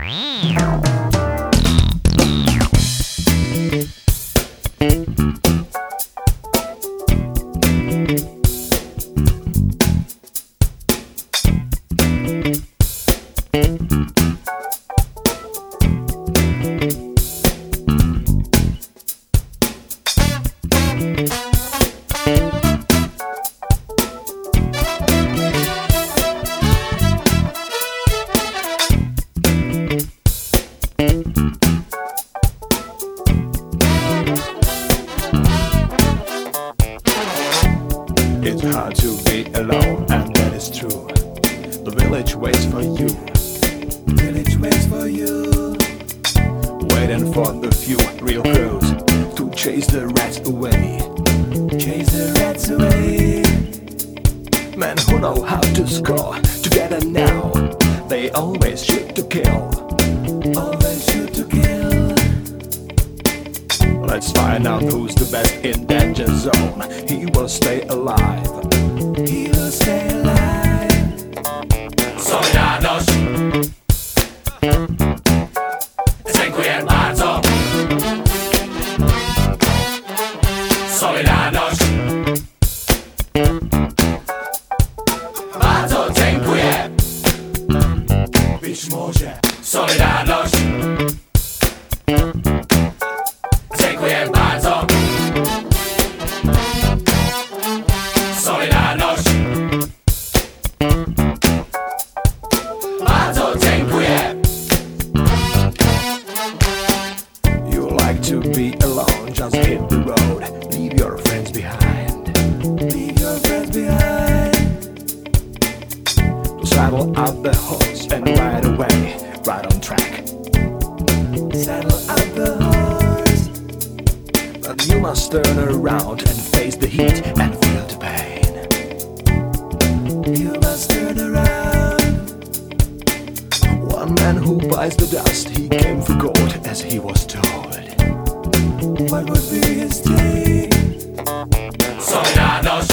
It's hard to be alone, and that is true. The village waits for you. Village waits for you. Waiting for the few real crows to chase the rats away. Chase the rats away. Men who know how to score together now, they always shoot to kill. Always shoot to kill. Let's find out who's the best in danger zone. He will stay alive. He will stay alive. Solidarność. Dziękuję bardzo. Solidarność. Bardzo dziękuję. Być może. Solidarność. Dziękuję bardzo. Solidarność. Bardzo dziękuję. You like to be alone, just hit the road. Leave your friends behind. Leave your friends behind. To saddle up the horse and ride away, right on track. Saddle up the horse. But you must turn around and face the heat and feel the pain. You must turn around. One man who buys the dust, he came for gold as he was told. What would be his take? Solidarność.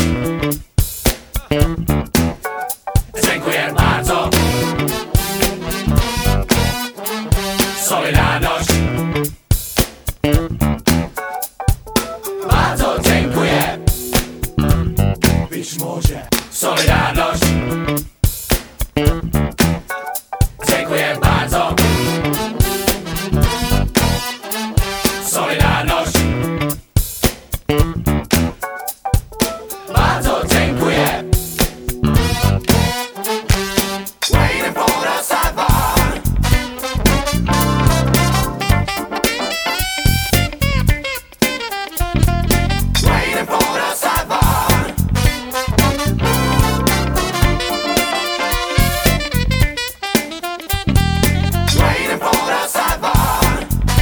Dziękuję bardzo. Solidarność. Bardzo dziękuję. Być może. Solidarność. Dziękuję bardzo. Solidarność. Bardzo dziękuję. Waiting for the sidebar. Waiting for the sidebar. Waiting for the sidebar.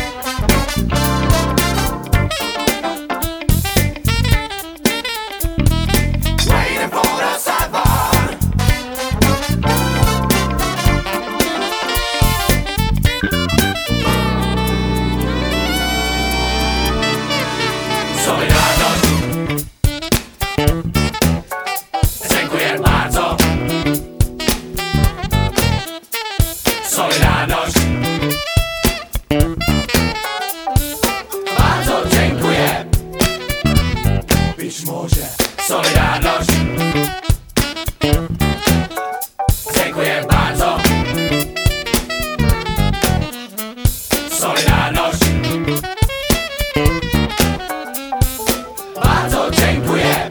Waiting for the sidebar. Solidarność. Dziękuję bardzo. Solidarność. Bardzo dziękuję. Być może. Solidarność. Dziękuję bardzo. Solidarność. Bardzo dziękuję.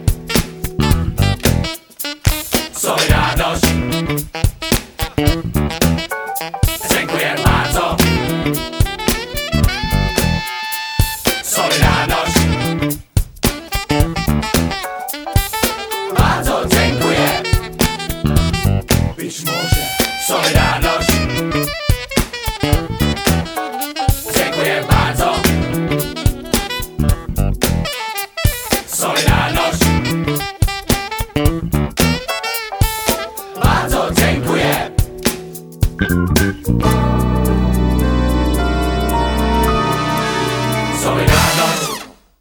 Solidarność. Dziękuję bardzo. Solidarność. Bardzo dziękuję. Być może. Solidarność.